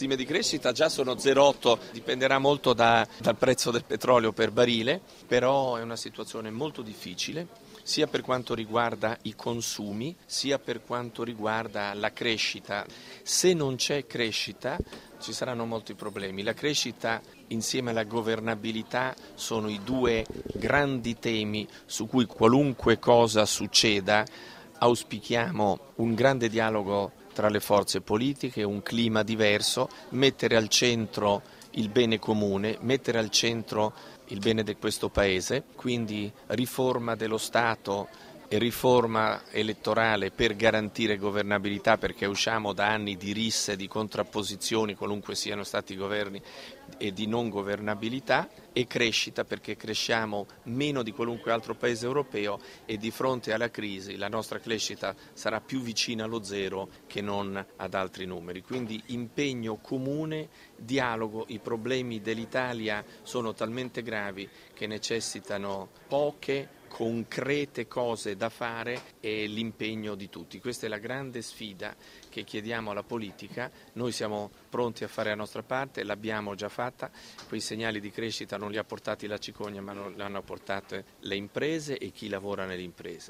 stime di crescita già sono 0,8, dipenderà molto dal prezzo del petrolio per barile, però è una situazione molto difficile, sia per quanto riguarda i consumi, sia per quanto riguarda la crescita. Se non c'è crescita ci saranno molti problemi. La crescita insieme alla governabilità sono i due grandi temi su cui qualunque cosa succeda auspichiamo un grande dialogo tra le forze politiche, un clima diverso, mettere al centro il bene comune, mettere al centro il bene di questo Paese, quindi riforma dello Stato e riforma elettorale per garantire governabilità, perché usciamo da anni di risse, di contrapposizioni, qualunque siano stati i governi, e di non governabilità, e crescita perché cresciamo meno di qualunque altro paese europeo e di fronte alla crisi la nostra crescita sarà più vicina allo zero che non ad altri numeri. Quindi impegno comune, dialogo, i problemi dell'Italia sono talmente gravi che necessitano poche concrete cose da fare e l'impegno di tutti. Questa è la grande sfida che chiediamo alla politica. Noi siamo pronti a fare la nostra parte, l'abbiamo già fatta, quei segnali di crescita non li ha portati la cicogna ma le hanno portate le imprese e chi lavora nelle imprese.